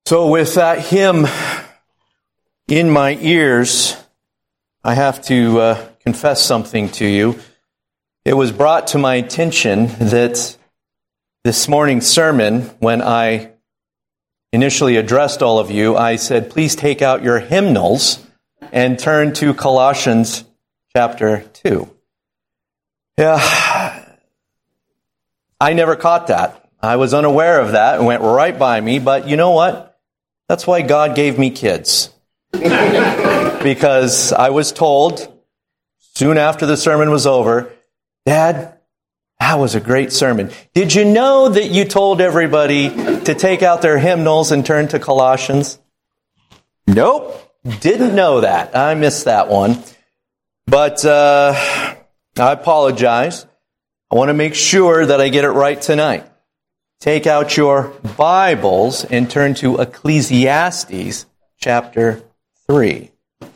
So with that hymn in my ears, I have to confess something to you. It was brought to my attention that this morning's sermon, when I initially addressed all of you, I said, please take out your hymnals and turn to Colossians chapter 2. Yeah, I never caught that. I was unaware of that. It went right by me, but you know what? That's why God gave me kids. Because I was told, soon after the sermon was over, Dad, that was a great sermon. Did you know that you told everybody to take out their hymnals and turn to Colossians? Nope, didn't know that. I missed that one. But I apologize. I want to make sure that I get it right tonight. Take out your Bibles and turn to Ecclesiastes chapter 3.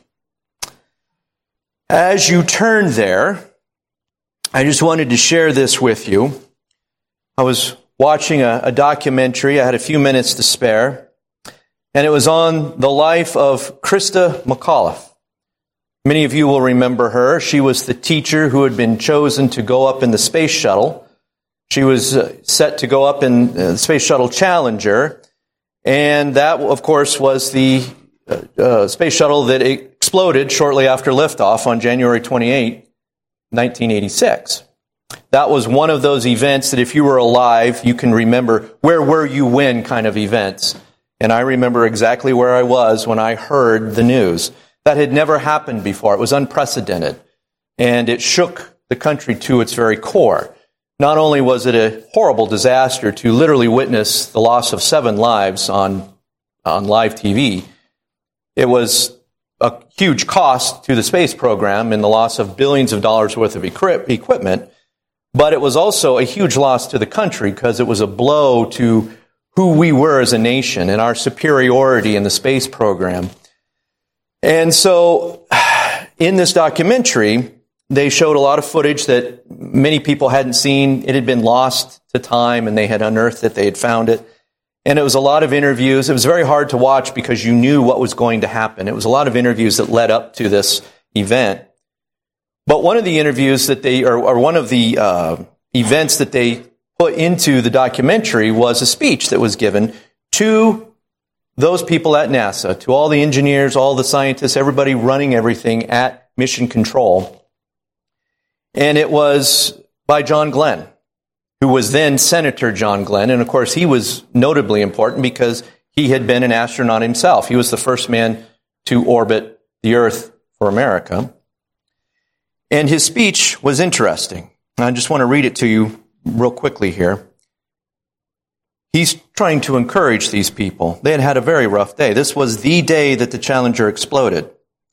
As you turn there, I just wanted to share this with you. I was watching a documentary. I had a few minutes to spare, and it was on the life of Christa McAuliffe. Many of you will remember her. She was the teacher who had been chosen to go up in the space shuttle. She was set to go up in the Space Shuttle Challenger, and that, of course, was the space shuttle that exploded shortly after liftoff on January 28, 1986. That was one of those events that if you were alive, you can remember where were you when kind of events. And I remember exactly where I was when I heard the news. That had never happened before. It was unprecedented, and it shook the country to its very core. Not only was it a horrible disaster to literally witness the loss of 7 lives on live TV, it was a huge cost to the space program and the loss of billions of dollars worth of equipment, but it was also a huge loss to the country because it was a blow to who we were as a nation and our superiority in the space program. And so in this documentary, they showed a lot of footage that many people hadn't seen. It had been lost to time, and they had unearthed it. They had found it. And it was a lot of interviews. It was very hard to watch because you knew what was going to happen. It was a lot of interviews that led up to this event. But one of the interviews that one of the events that they put into the documentary was a speech that was given to those people at NASA, to all the engineers, all the scientists, everybody running everything at Mission Control. And it was by John Glenn, who was then Senator John Glenn. And of course, he was notably important because he had been an astronaut himself. He was the first man to orbit the Earth for America. And his speech was interesting. I just want to read it to you real quickly here. He's trying to encourage these people. They had had a very rough day. This was the day that the Challenger exploded.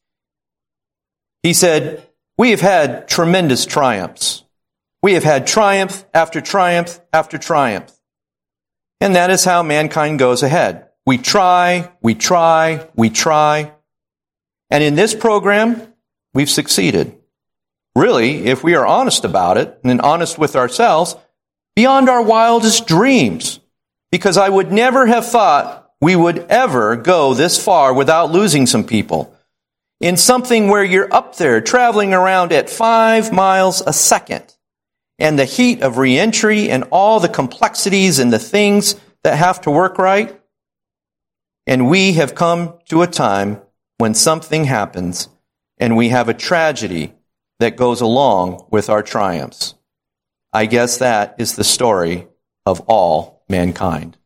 He said, "We have had tremendous triumphs. We have had triumph after triumph after triumph. And that is how mankind goes ahead. We try, we try, we try. And in this program, we've succeeded. Really, if we are honest about it, and honest with ourselves, beyond our wildest dreams. Because I would never have thought we would ever go this far without losing some people. In something where you're up there traveling around at 5 miles a second, and the heat of reentry and all the complexities and the things that have to work right. And we have come to a time when something happens and we have a tragedy that goes along with our triumphs. I guess that is the story of all mankind."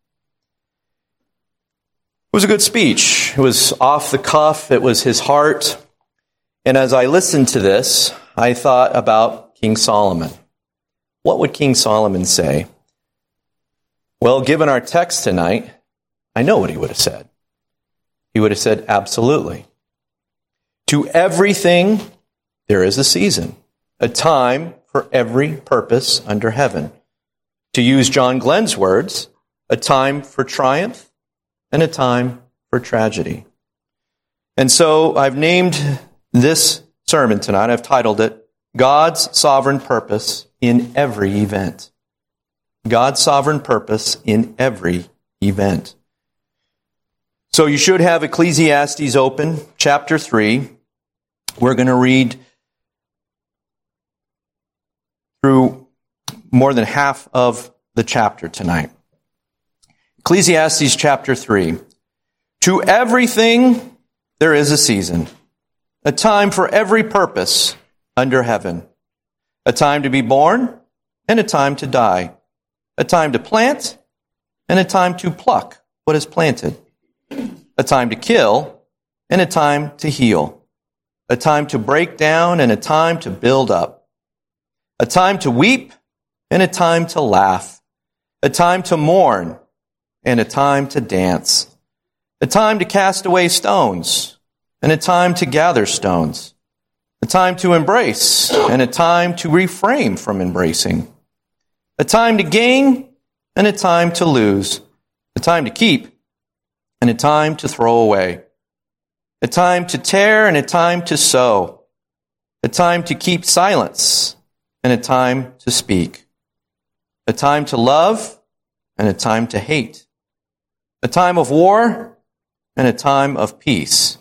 It was a good speech. It was off the cuff. It was his heart. And as I listened to this, I thought about King Solomon. What would King Solomon say? Well, given our text tonight, I know what he would have said. He would have said, absolutely. To everything, there is a season, a time for every purpose under heaven. To use John Glenn's words, a time for triumph and a time for tragedy. And so I've named this sermon tonight, I've titled it, God's Sovereign Purpose in Every Event. God's sovereign purpose in every event. So you should have Ecclesiastes open, chapter 3. We're going to read through more than half of the chapter tonight. Ecclesiastes chapter 3. To everything there is a season, a time for every purpose under heaven, a time to be born and a time to die, a time to plant and a time to pluck what is planted, a time to kill and a time to heal, a time to break down and a time to build up, a time to weep and a time to laugh, a time to mourn and a time to dance, a time to cast away stones and a time to gather stones, a time to embrace and a time to refrain from embracing, a time to gain and a time to lose, a time to keep and a time to throw away, a time to tear and a time to sow, a time to keep silence and a time to speak, a time to love and a time to hate, a time of war and a time of peace.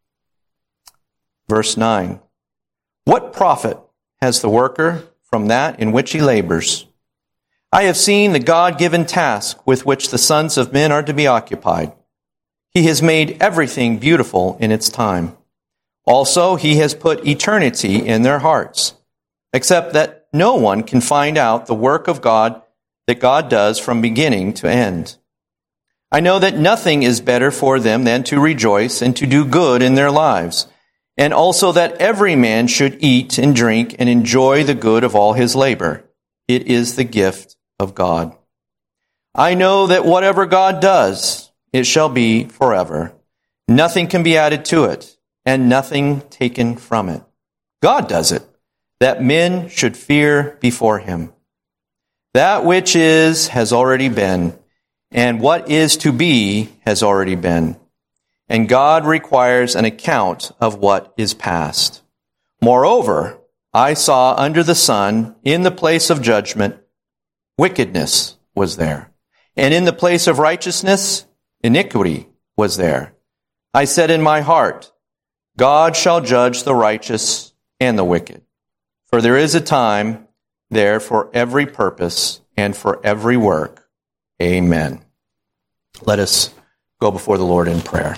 Verse 9. What profit has the worker from that in which he labors? I have seen the God-given task with which the sons of men are to be occupied. He has made everything beautiful in its time. Also, he has put eternity in their hearts, except that no one can find out the work of God that God does from beginning to end. I know that nothing is better for them than to rejoice and to do good in their lives, and also that every man should eat and drink and enjoy the good of all his labor. It is the gift of God. I know that whatever God does, it shall be forever. Nothing can be added to it, and nothing taken from it. God does it, that men should fear before him. That which is has already been, and what is to be has already been. And God requires an account of what is past. Moreover, I saw under the sun, in the place of judgment, wickedness was there. And in the place of righteousness, iniquity was there. I said in my heart, God shall judge the righteous and the wicked. For there is a time there for every purpose and for every work. Amen. Let us go before the Lord in prayer.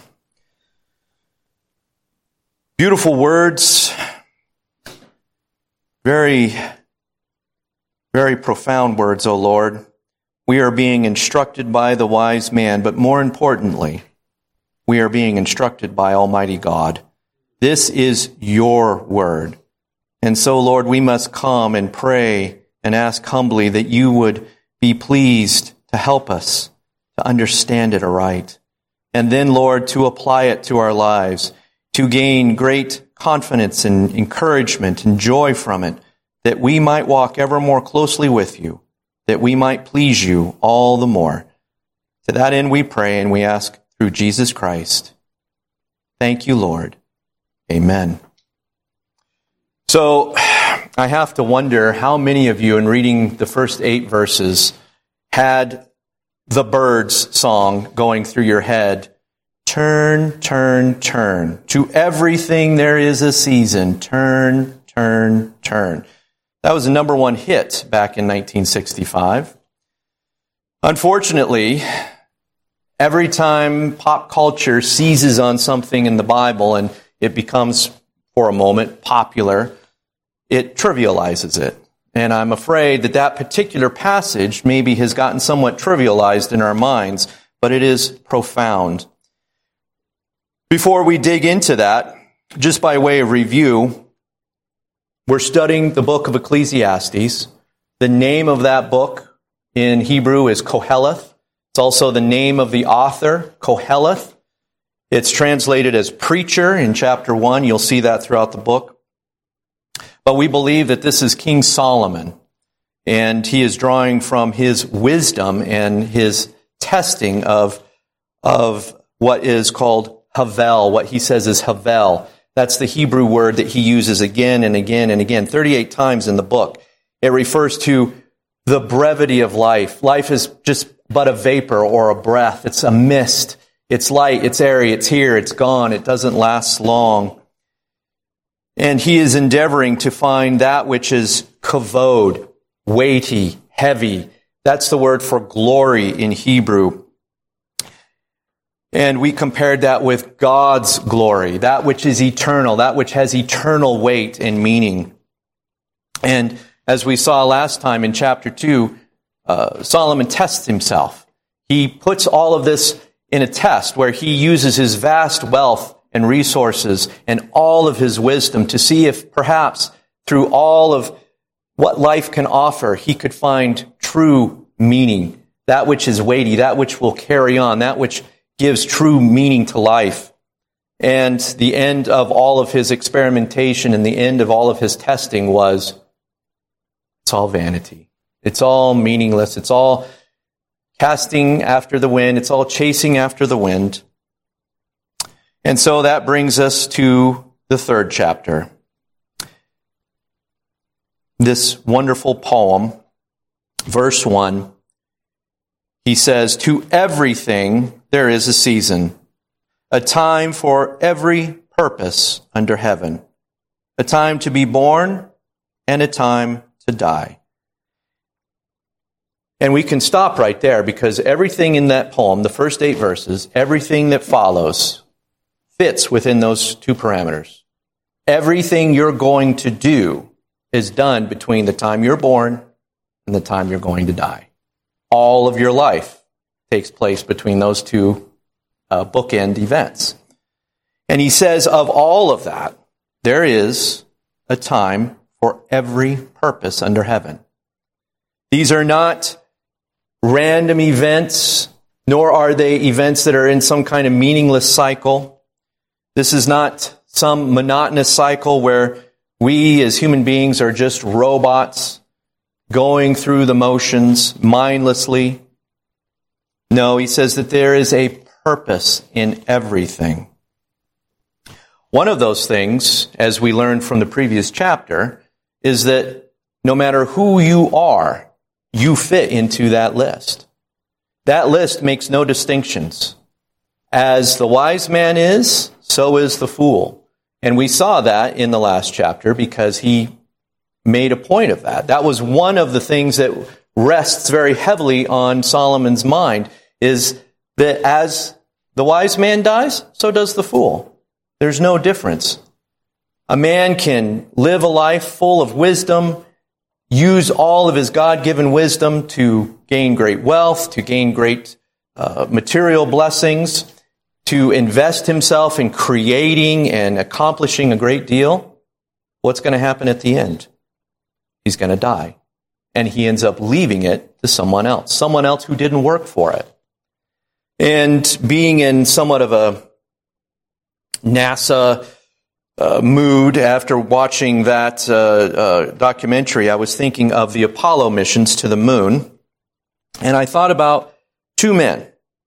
Beautiful words, very, very profound words, O Lord. We are being instructed by the wise man, but more importantly, we are being instructed by Almighty God. This is your word. And so, Lord, we must come and pray and ask humbly that you would be pleased to help us to understand it aright. And then, Lord, to apply it to our lives, to gain great confidence and encouragement and joy from it, that we might walk ever more closely with you, that we might please you all the more. To that end we pray and we ask through Jesus Christ. Thank you, Lord. Amen. So, I have to wonder how many of you, in reading the first 8 verses, had the Byrds song going through your head. Turn, turn, turn. To everything there is a season. Turn, turn, turn. That was the number 1 hit back in 1965. Unfortunately, every time pop culture seizes on something in the Bible and it becomes, for a moment, popular, it trivializes it. And I'm afraid that that particular passage maybe has gotten somewhat trivialized in our minds, but it is profound. Before we dig into that, just by way of review, we're studying the book of Ecclesiastes. The name of that book in Hebrew is Koheleth. It's also the name of the author, Koheleth. It's translated as preacher in chapter 1. You'll see that throughout the book. But we believe that this is King Solomon, and he is drawing from his wisdom and his testing of what is called Havel, what he says is Havel. That's the Hebrew word that he uses again and again and again, 38 times in the book. It refers to the brevity of life. Life is just but a vapor or a breath. It's a mist. It's light, it's airy, it's here, it's gone, it doesn't last long. And he is endeavoring to find that which is kavod, weighty, heavy. That's the word for glory in Hebrew. And we compared that with God's glory, that which is eternal, that which has eternal weight and meaning. And as we saw last time in chapter 2, Solomon tests himself. He puts all of this in a test where he uses his vast wealth and resources and all of his wisdom to see if perhaps through all of what life can offer, he could find true meaning, that which is weighty, that which will carry on, that which gives true meaning to life. And the end of all of his experimentation and the end of all of his testing was, it's all vanity. It's all meaningless. It's all casting after the wind. It's all chasing after the wind. And so that brings us to the third chapter. This wonderful poem, verse 1, he says, "To everything there is a season, a time for every purpose under heaven, a time to be born and a time to die." And we can stop right there because everything in that poem, the first 8 verses, everything that follows fits within those 2 parameters. Everything you're going to do is done between the time you're born and the time you're going to die. All of your life takes place between those 2 bookend events. And he says of all of that, there is a time for every purpose under heaven. These are not random events, nor are they events that are in some kind of meaningless cycle. This is not some monotonous cycle where we as human beings are just robots going through the motions mindlessly. No, he says that there is a purpose in everything. One of those things, as we learned from the previous chapter, is that no matter who you are, you fit into that list. That list makes no distinctions. As the wise man is, so is the fool. And we saw that in the last chapter because he made a point of that. That was one of the things that rests very heavily on Solomon's mind, is that as the wise man dies, so does the fool. There's no difference. A man can live a life full of wisdom, use all of his God-given wisdom to gain great wealth, to gain great material blessings, to invest himself in creating and accomplishing a great deal. What's going to happen at the end? He's going to die. And he ends up leaving it to someone else who didn't work for it. And being in somewhat of a NASA mood after watching that documentary, I was thinking of the Apollo missions to the moon. And I thought about 2 men.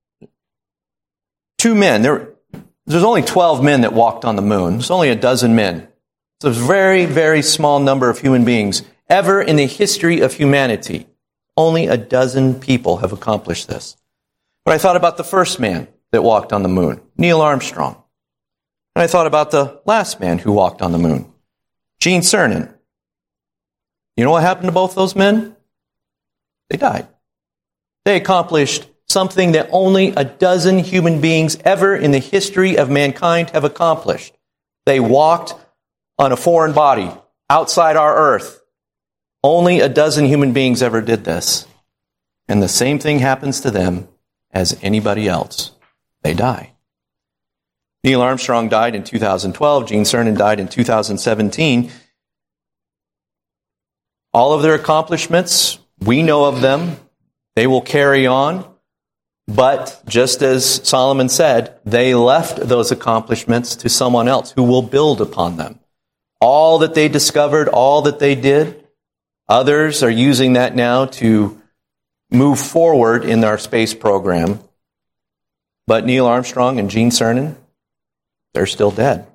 2 men. There's only 12 men that walked on the moon. There's only a dozen men. So it's a very, very small number of human beings ever in the history of humanity. Only a dozen people have accomplished this. But I thought about the first man that walked on the moon, Neil Armstrong. And I thought about the last man who walked on the moon, Gene Cernan. You know what happened to both those men? They died. They accomplished something that only a dozen human beings ever in the history of mankind have accomplished. They walked on a foreign body outside our earth. Only a dozen human beings ever did this. And the same thing happens to them as anybody else. They die. Neil Armstrong died in 2012. Gene Cernan died in 2017. All of their accomplishments, we know of them. They will carry on. But just as Solomon said, they left those accomplishments to someone else who will build upon them. All that they discovered, all that they did, others are using that now to move forward in our space program. But Neil Armstrong and Gene Cernan, they're still dead.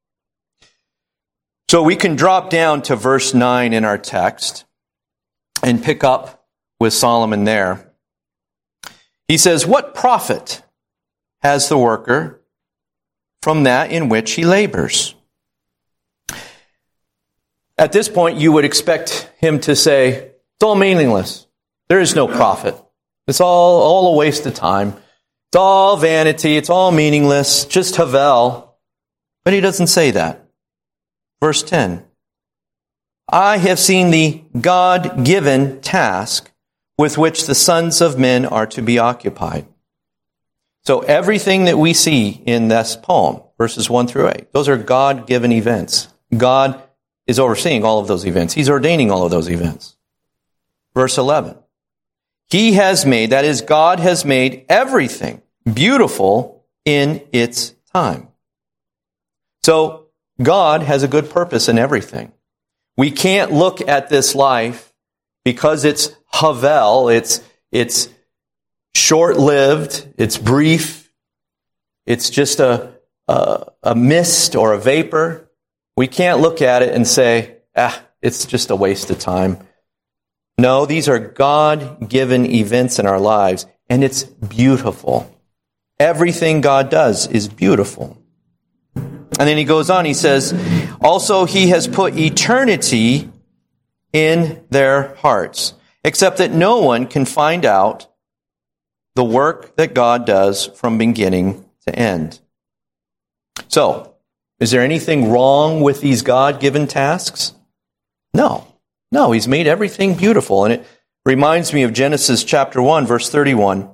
So we can drop down to verse 9 in our text and pick up with Solomon there. He says, "What profit has the worker from that in which he labors. At this point, you would expect him to say, it's all meaningless. There is no profit. It's all a waste of time. It's all vanity. It's all meaningless. Just Havel. But he doesn't say that. Verse 10. I have seen the God-given task with which the sons of men are to be occupied. So everything that we see in this poem, verses 1 through 8, those are God-given events. God is overseeing all of those events. He's ordaining all of those events. Verse 11. He has made, that is, God has made everything beautiful in its time. So God has a good purpose in everything. We can't look at this life because it's Havel, it's short-lived, it's brief, it's just a mist or a vapor. We can't look at it and say, it's just a waste of time. No, these are God-given events in our lives, and it's beautiful. Everything God does is beautiful. And then he goes on, he says, also he has put eternity in their hearts, except that no one can find out the work that God does from beginning to end. So, is there anything wrong with these God-given tasks? No. No, he's made everything beautiful. And it reminds me of Genesis chapter 1, verse 31.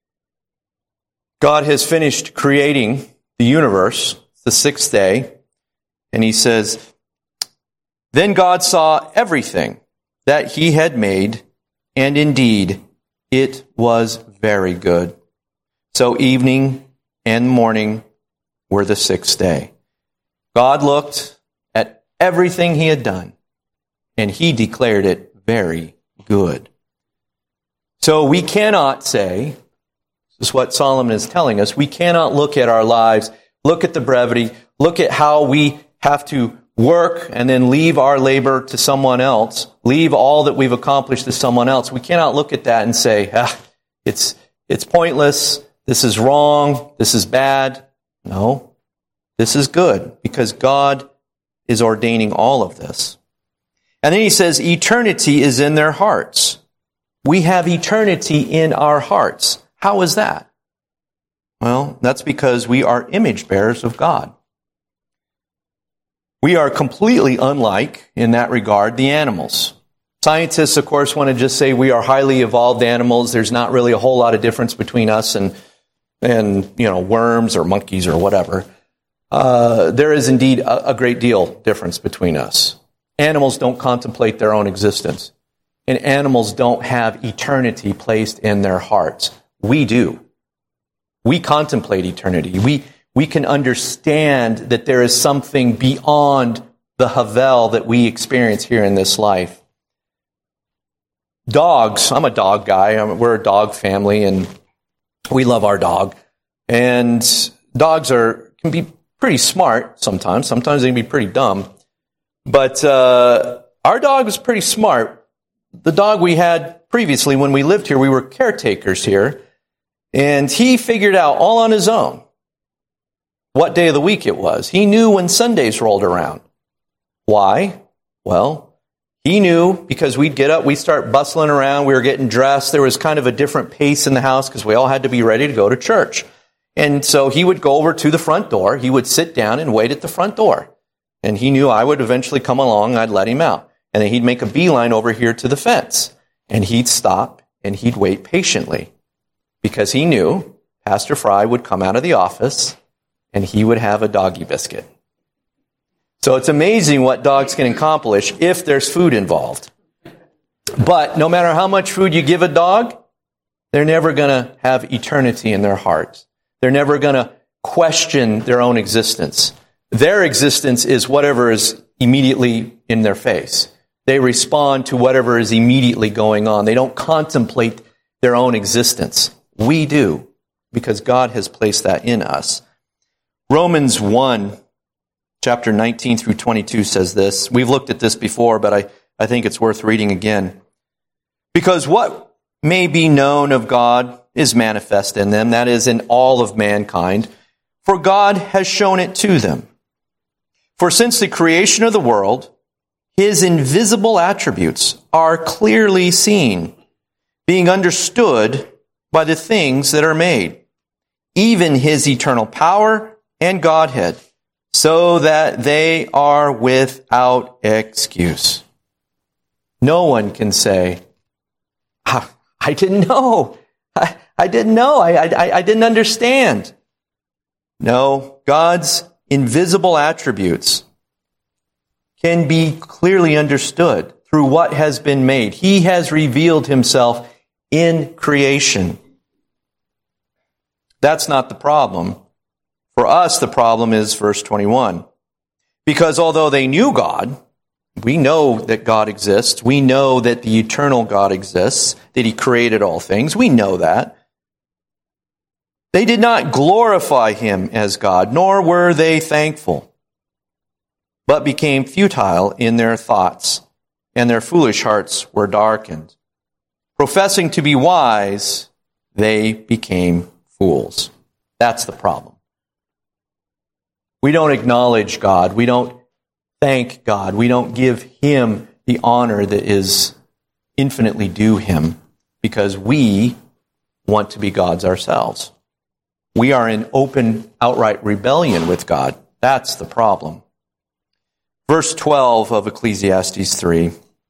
God has finished creating the universe, the sixth day, and he says, then God saw everything that he had made, and indeed it was very good. So evening and morning were the sixth day. God looked at everything he had done, and he declared it very good. So we cannot say, this is what Solomon is telling us, we cannot look at our lives, look at the brevity, look at how we have to work and then leave our labor to someone else, leave all that we've accomplished to someone else. We cannot look at that and say, it's pointless, this is wrong, this is bad. No, this is good because God is ordaining all of this. And then he says, eternity is in their hearts. We have eternity in our hearts. How is that? Well, that's because we are image bearers of God. We are completely unlike, in that regard, the animals. Scientists, of course, want to just say we are highly evolved animals. There's not really a whole lot of difference between us and worms or monkeys or whatever. There is indeed a great deal difference between us. Animals don't contemplate their own existence. And animals don't have eternity placed in their hearts. We do. We contemplate eternity. We can understand that there is something beyond the Havel that we experience here in this life. Dogs, I'm a dog guy. We're a dog family, and we love our dog. And dogs can be pretty smart sometimes. Sometimes they can be pretty dumb. But our dog was pretty smart. The dog we had previously when we lived here, we were caretakers here, and he figured out all on his own what day of the week it was. He knew when Sundays rolled around. Why? Well, he knew because we'd get up, we'd start bustling around, we were getting dressed. There was kind of a different pace in the house because we all had to be ready to go to church. And so he would go over to the front door, he would sit down and wait at the front door. And he knew I would eventually come along, I'd let him out. And then he'd make a beeline over here to the fence. And he'd stop and he'd wait patiently. Because he knew Pastor Fry would come out of the office and he would have a doggy biscuit. So it's amazing what dogs can accomplish if there's food involved. But no matter how much food you give a dog, they're never going to have eternity in their hearts. They're never going to question their own existence. Their existence is whatever is immediately in their face. They respond to whatever is immediately going on. They don't contemplate their own existence. We do, because God has placed that in us. Romans 1, chapter 19 through 22 says this. We've looked at this before, but I think it's worth reading again. Because what may be known of God is manifest in them, that is, in all of mankind, for God has shown it to them. For since the creation of the world, his invisible attributes are clearly seen, being understood by the things that are made, even his eternal power and Godhead, so that they are without excuse. No one can say, I didn't know. I didn't know. I didn't understand. No, God's invisible attributes can be clearly understood through what has been made. He has revealed himself in creation. That's not the problem. For us, the problem is verse 21. Because although they knew God, we know that God exists. We know that the eternal God exists, that he created all things. We know that. They did not glorify him as God, nor were they thankful, but became futile in their thoughts, and their foolish hearts were darkened. Professing to be wise, they became fools. That's the problem. We don't acknowledge God. We don't thank God. We don't give him the honor that is infinitely due him because we want to be gods ourselves. We are in open, outright rebellion with God. That's the problem. Verse 12 of Ecclesiastes 3.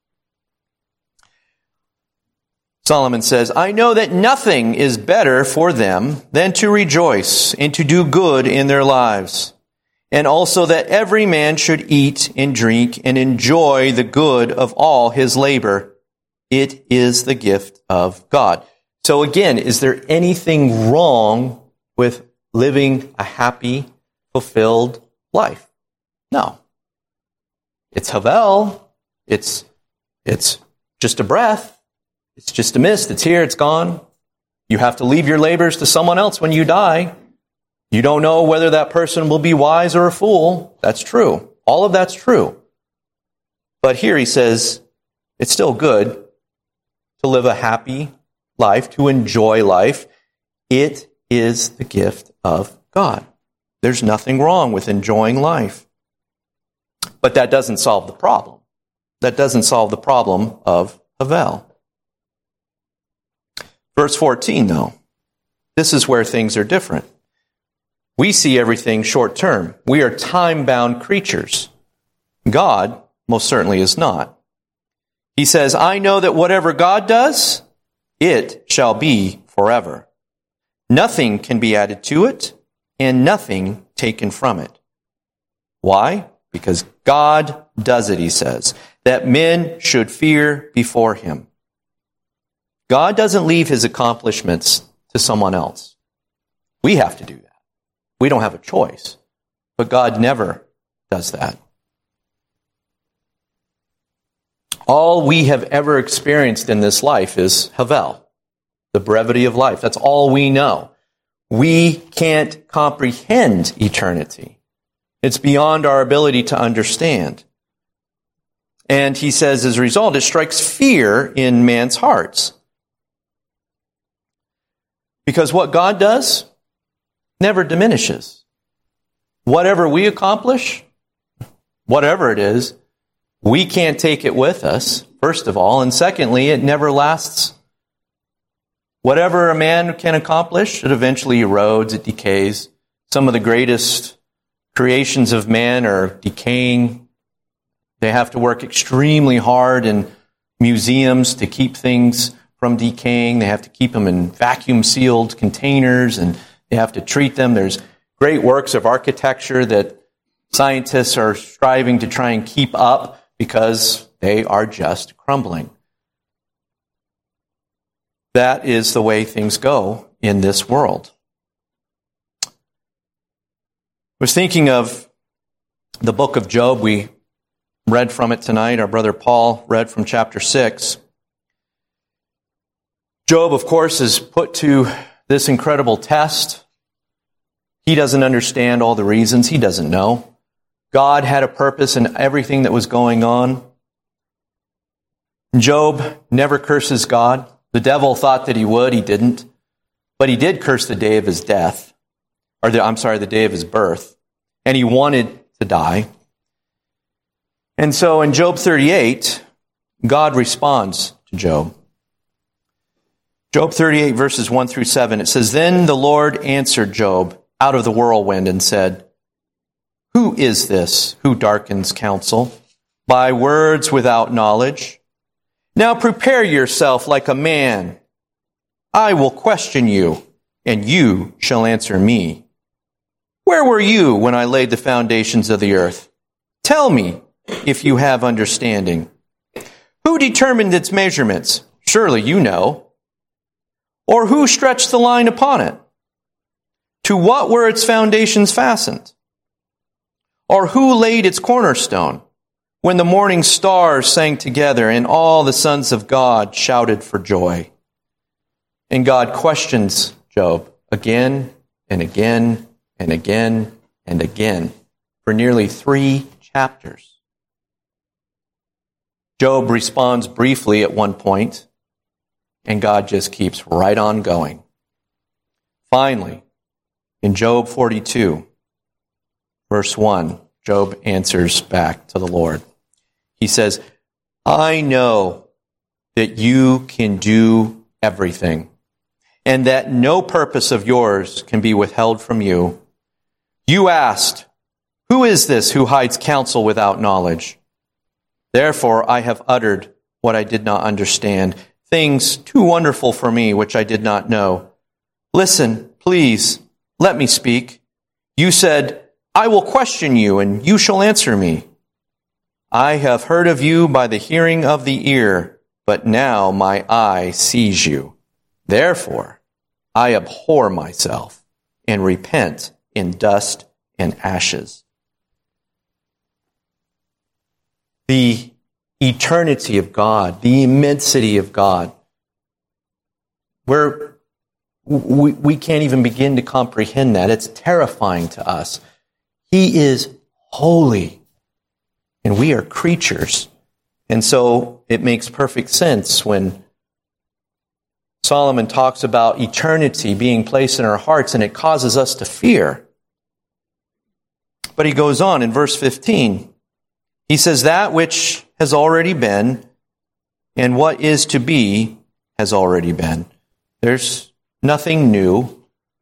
Solomon says, I know that nothing is better for them than to rejoice and to do good in their lives, and also that every man should eat and drink and enjoy the good of all his labor. It is the gift of God. So again, is there anything wrong with living a happy, fulfilled life? No. It's Havel. It's just a breath. It's just a mist. It's here. It's gone. You have to leave your labors to someone else when you die. You don't know whether that person will be wise or a fool. That's true. All of that's true. But here he says it's still good to live a happy life, to enjoy life. It is the gift of God. There's nothing wrong with enjoying life. But that doesn't solve the problem. That doesn't solve the problem of Havel. Verse 14, though, this is where things are different. We see everything short term. We are time-bound creatures. God most certainly is not. He says, I know that whatever God does, it shall be forever. Nothing can be added to it, and nothing taken from it. Why? Because God does it, he says, that men should fear before him. God doesn't leave his accomplishments to someone else. We have to do that. We don't have a choice. But God never does that. All we have ever experienced in this life is Havel, the brevity of life. That's all we know. We can't comprehend eternity. It's beyond our ability to understand. And he says, as a result, it strikes fear in man's hearts. Because what God does never diminishes. Whatever we accomplish, whatever it is, we can't take it with us, first of all. And secondly, it never lasts. Whatever a man can accomplish, it eventually erodes, it decays. Some of the greatest creations of man are decaying. They have to work extremely hard in museums to keep things from decaying. They have to keep them in vacuum-sealed containers, and they have to treat them. There's great works of architecture that scientists are striving to try and keep up because they are just crumbling. That is the way things go in this world. I was thinking of the book of Job. We read from it tonight. Our brother Paul read from chapter 6. Job, of course, is put to this incredible test. He doesn't understand all the reasons. He doesn't know. God had a purpose in everything that was going on. Job never curses God. The devil thought that he would. He didn't. but he did curse the day of his death, the day of his birth, and he wanted to die. And so in Job 38, God responds to Job. Job 38, verses 1 through 7, it says, "Then the Lord answered Job out of the whirlwind and said, 'Who is this who darkens counsel by words without knowledge? Now prepare yourself like a man. I will question you, and you shall answer me. Where were you when I laid the foundations of the earth? Tell me if you have understanding. Who determined its measurements? Surely you know. Or who stretched the line upon it? To what were its foundations fastened? Or who laid its cornerstone when the morning stars sang together and all the sons of God shouted for joy?'" And God questions Job again and again and again and again for nearly 3 chapters. Job responds briefly at one point, and God just keeps right on going. Finally, in Job 42, verse 1, Job answers back to the Lord. He says, "I know that you can do everything, and that no purpose of yours can be withheld from you. You asked, 'Who is this who hides counsel without knowledge?' Therefore I have uttered what I did not understand, things too wonderful for me which I did not know. Listen, please, let me speak. You said, 'I will question you, and you shall answer me.' I have heard of you by the hearing of the ear, but now my eye sees you. Therefore I abhor myself and repent in dust and ashes." The eternity of God, the immensity of God, we can't even begin to comprehend that. It's terrifying to us. He is holy, and we are creatures. And so it makes perfect sense when Solomon talks about eternity being placed in our hearts, and it causes us to fear. But he goes on in verse 15. He says, "That which has already been and what is to be has already been." There's nothing new.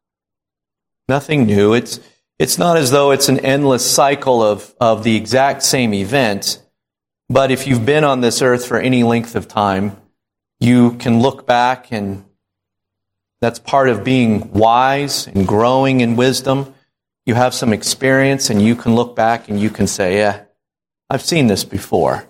Nothing new. It's not as though it's an endless cycle of the exact same event. But if you've been on this earth for any length of time, you can look back, and that's part of being wise and growing in wisdom. You have some experience, and you can look back and you can say, "Yeah, I've seen this before.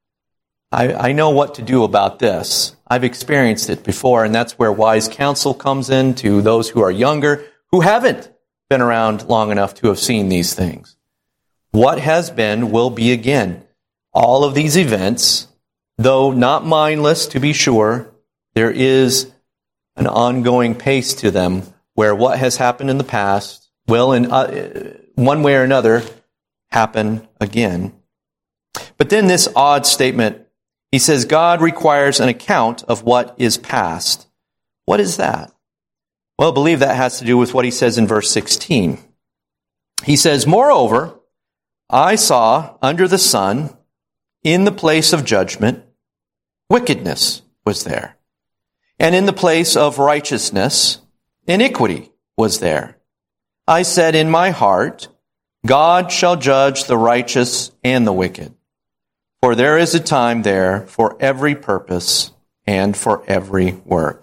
I know what to do about this. I've experienced it before." And that's where wise counsel comes in to those who are younger, who haven't been around long enough to have seen these things. What has been will be again. All of these events, though not mindless to be sure, there is an ongoing pace to them where what has happened in the past will, in one way or another, happen again. But then this odd statement, he says, God requires an account of what is past. What is that? Well, I believe that has to do with what he says in verse 16. He says, "Moreover, I saw under the sun, in the place of judgment, wickedness was there. And in the place of righteousness, iniquity was there. I said in my heart, God shall judge the righteous and the wicked. For there is a time there for every purpose and for every work."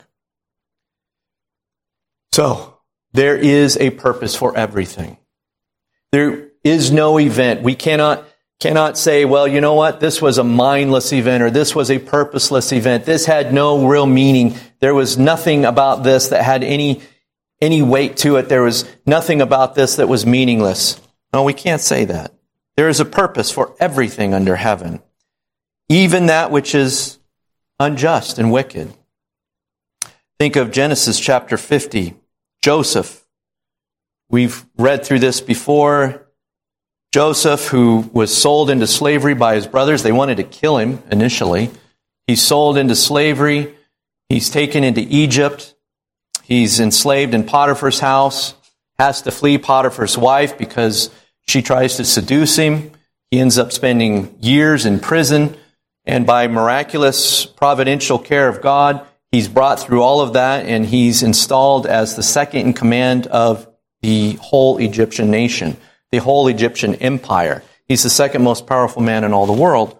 So, there is a purpose for everything. There is no event. We cannot say, well, you know what, this was a mindless event or this was a purposeless event. This had no real meaning. There was nothing about this that had any weight to it. There was nothing about this that was meaningless. No, we can't say that. There is a purpose for everything under heaven, even that which is unjust and wicked. Think of Genesis chapter 50, Joseph. We've read through this before. Joseph, who was sold into slavery by his brothers, they wanted to kill him initially. He's sold into slavery. He's taken into Egypt. He's enslaved in Potiphar's house, has to flee Potiphar's wife because she tries to seduce him. He ends up spending years in prison, and by miraculous providential care of God, he's brought through all of that, and he's installed as the second in command of the whole Egyptian nation, the whole Egyptian empire. He's the second most powerful man in all the world.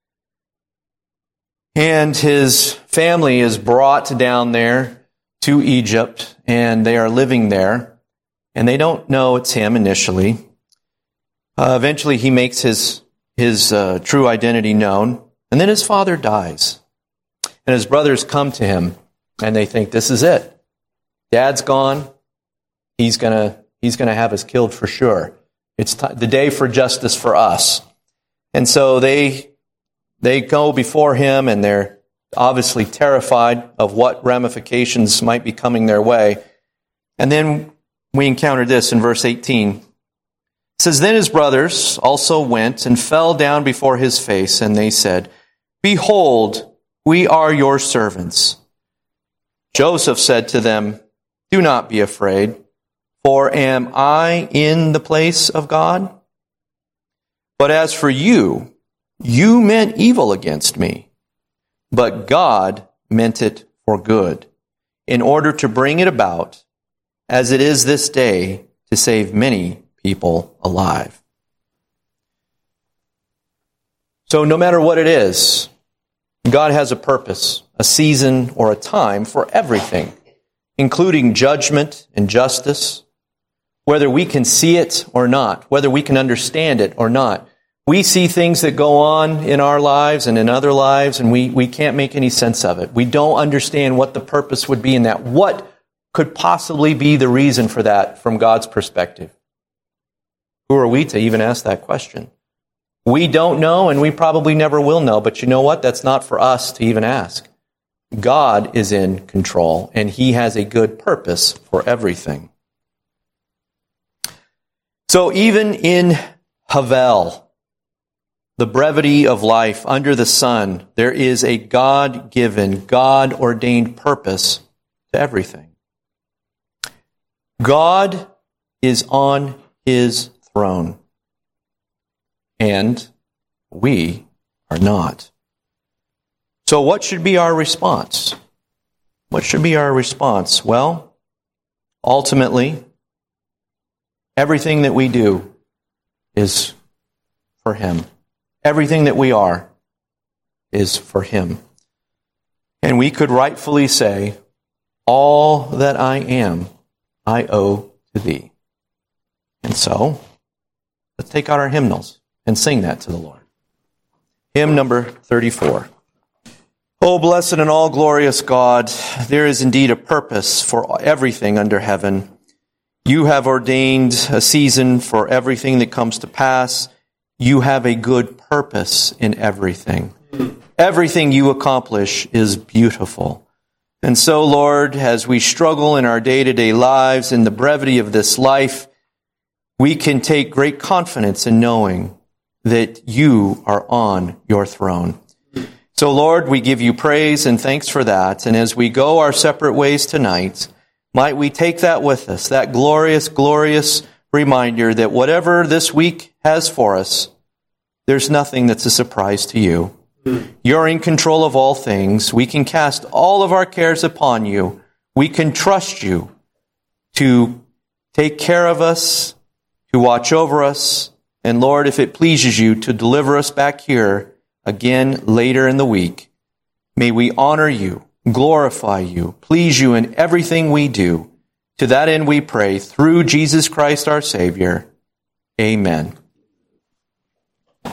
And his family is brought down there to Egypt, and they are living there, and they don't know it's him initially. Eventually, he makes his true identity known, and then his father dies. And his brothers come to him, and they think, this is it. Dad's gone. He's gonna have us killed for sure. It's the day for justice for us. And so they go before him, and they're obviously terrified of what ramifications might be coming their way. And then we encounter this in verse 18. It says, then his brothers also went and fell down before his face, and they said, behold, we are your servants. Joseph said to them, do not be afraid, for am I in the place of God? But as for you, you meant evil against me, but God meant it for good, in order to bring it about, as it is this day, to save many people alive. So no matter what it is, God has a purpose, a season, or a time for everything, including judgment and justice, whether we can see it or not, whether we can understand it or not. We see things that go on in our lives and in other lives, and we can't make any sense of it. We don't understand what the purpose would be in that. What could possibly be the reason for that from God's perspective? Who are we to even ask that question? We don't know, and we probably never will know, but you know what? That's not for us to even ask. God is in control, and He has a good purpose for everything. So even in Havel, the brevity of life under the sun, there is a God-given, God-ordained purpose to everything. God is on His throne, and we are not. So what should be our response? What should be our response? Well, ultimately, everything that we do is for Him. Everything that we are is for Him. And we could rightfully say, all that I am, I owe to Thee. And so, let's take out our hymnals and sing that to the Lord. Hymn number 34. O blessed and all glorious God, there is indeed a purpose for everything under heaven. You have ordained a season for everything that comes to pass. You have a good purpose in everything. Everything you accomplish is beautiful. And so, Lord, as we struggle in our day-to-day lives, in the brevity of this life, we can take great confidence in knowing that you are on your throne. So, Lord, we give you praise and thanks for that. And as we go our separate ways tonight, might we take that with us, that glorious, glorious reminder that whatever this week has for us, there's nothing that's a surprise to you. You're in control of all things. We can cast all of our cares upon you. We can trust you to take care of us, to watch over us, and Lord, if it pleases you, to deliver us back here again later in the week. May we honor you, glorify you, please you in everything we do. To that end we pray, through Jesus Christ our Savior. Amen.